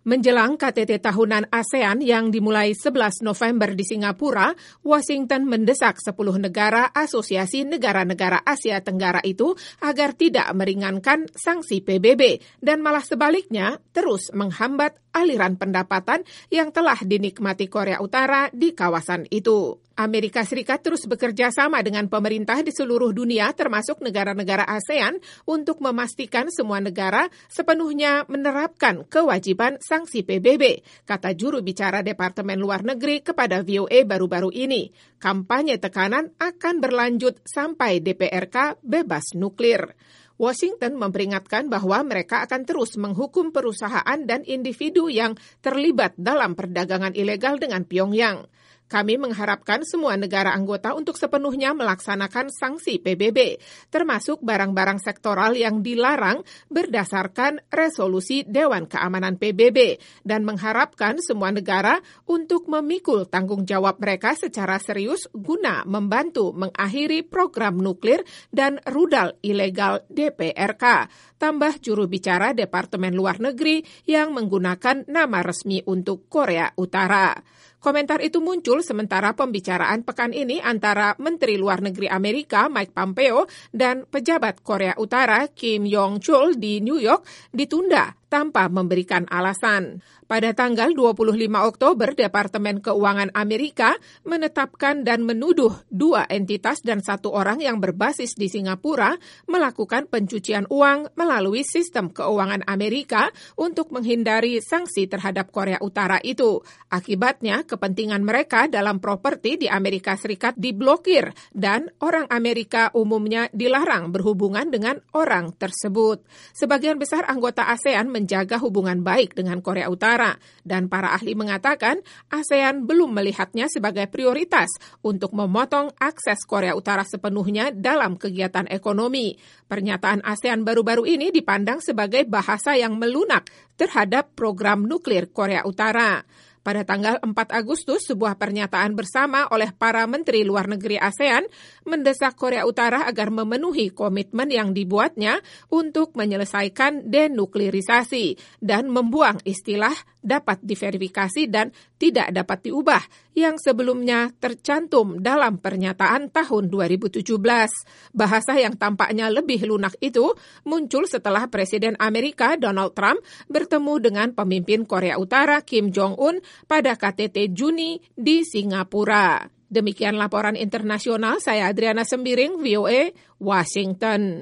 Menjelang KTT tahunan ASEAN yang dimulai 11 November di Singapura, Washington mendesak 10 negara Asosiasi Negara-Negara Asia Tenggara itu agar tidak meringankan sanksi PBB dan malah sebaliknya terus menghambat aliran pendapatan yang telah dinikmati Korea Utara di kawasan itu. Amerika Serikat terus bekerja sama dengan pemerintah di seluruh dunia termasuk negara-negara ASEAN untuk memastikan semua negara sepenuhnya menerapkan kewajiban sanksi PBB, kata juru bicara Departemen Luar Negeri kepada VOA baru-baru ini. Kampanye tekanan akan berlanjut sampai DPRK bebas nuklir. Washington memperingatkan bahwa mereka akan terus menghukum perusahaan dan individu yang terlibat dalam perdagangan ilegal dengan Pyongyang. Kami mengharapkan semua negara anggota untuk sepenuhnya melaksanakan sanksi PBB, termasuk barang-barang sektoral yang dilarang berdasarkan resolusi Dewan Keamanan PBB, dan mengharapkan semua negara untuk memikul tanggung jawab mereka secara serius guna membantu mengakhiri program nuklir dan rudal ilegal DPRK, tambah juru bicara Departemen Luar Negeri yang menggunakan nama resmi untuk Korea Utara. Komentar itu muncul sementara pembicaraan pekan ini antara Menteri Luar Negeri Amerika Mike Pompeo dan pejabat Korea Utara Kim Yong-chul di New York ditunda tanpa memberikan alasan. Pada tanggal 25 Oktober, Departemen Keuangan Amerika menetapkan dan menuduh 2 entitas dan 1 orang yang berbasis di Singapura melakukan pencucian uang melalui sistem keuangan Amerika untuk menghindari sanksi terhadap Korea Utara itu. Akibatnya, kepentingan mereka dalam properti di Amerika Serikat diblokir dan orang Amerika umumnya dilarang berhubungan dengan orang tersebut. Sebagian besar anggota ASEAN menjaga hubungan baik dengan Korea Utara, dan para ahli mengatakan ASEAN belum melihatnya sebagai prioritas untuk memotong akses Korea Utara sepenuhnya dalam kegiatan ekonomi. Pernyataan ASEAN baru-baru ini dipandang sebagai bahasa yang melunak terhadap program nuklir Korea Utara. Pada tanggal 4 Agustus, sebuah pernyataan bersama oleh para menteri luar negeri ASEAN mendesak Korea Utara agar memenuhi komitmen yang dibuatnya untuk menyelesaikan denuklirisasi dan membuang istilah dapat diverifikasi dan tidak dapat diubah yang sebelumnya tercantum dalam pernyataan tahun 2017. Bahasa yang tampaknya lebih lunak itu muncul setelah Presiden Amerika Donald Trump bertemu dengan pemimpin Korea Utara Kim Jong-un pada KTT Juni di Singapura. Demikian laporan internasional, saya Adriana Sembiring, VOA, Washington.